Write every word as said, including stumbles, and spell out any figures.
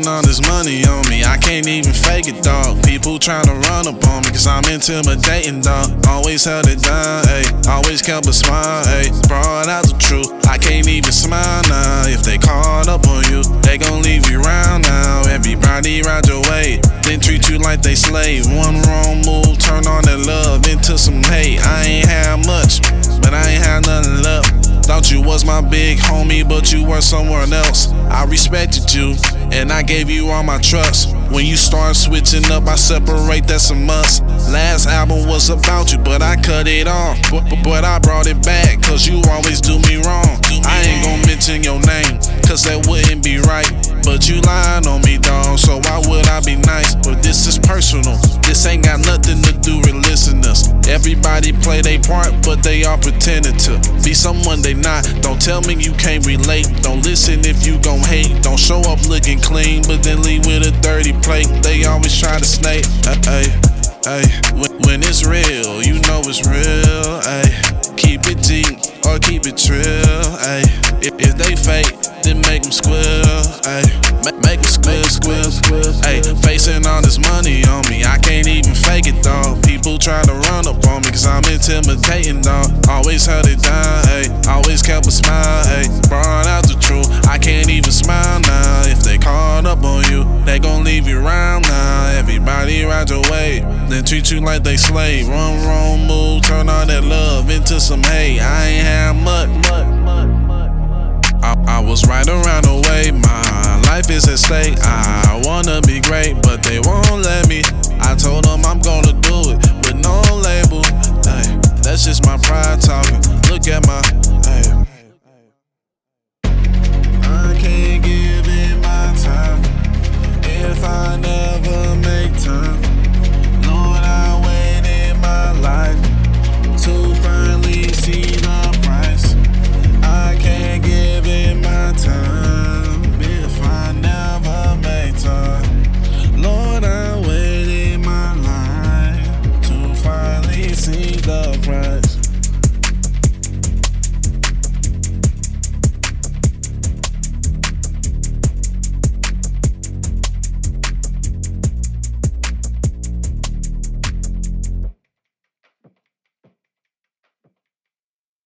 Facing all this money on me, I can't even fake it, dog. People tryna run up on me, cause I'm intimidating, dog. Always held it down, ayy. Always kept a smile, ayy. Brought out the truth, I can't even smile now. If they caught up on you, they gon' leave you round now. Everybody ride your way, then treat you like they slave. One wrong move, turn on that love into some hate. I ain't had much, but I ain't had nothing left. Thought you was my big homie, but you were somewhere else. I respected you, and I gave you all my trust. When you start switching up, I separate, that's a must. Last album was about you, but I cut it off. But, but, but I brought it back, cause you always do me wrong. I ain't gon' mention your name, cause that wouldn't be right. But you lying on me, dawg, so why would I be nice? But this is personal, this ain't got nothing to do with listeners. Everybody play their part, but they all pretending to be someone they not. Don't tell me you can't relate, don't listen if you gon' hate. Don't show up looking clean, but then leave with a dirty plate. They always try to snake, ay, ay. When, when it's real, you know it's real, ay. Keep it G or keep it trill, ay. If, if they fake, then make them squill, ay. Make them squill, squill, squill, ay. Facing all this money on me, I can't even fake it, dawg. People try to run up on me, cause I'm intimidating, dawg. Always held it down, ay. Always kept a smile, ay. Brought out the truth, I can't even smile now. If they caught up on you, they gon' leave you round now. Everybody ride your way, then treat you like they slave. One wrong move, turn all that love into some hate. I ain't had much, much, much, much. I, I was right around the way, my life is at stake. I wanna be great, but they won't let me. I told them I'm gonna do it with no label. Ay, that's just my pride talking. Look at my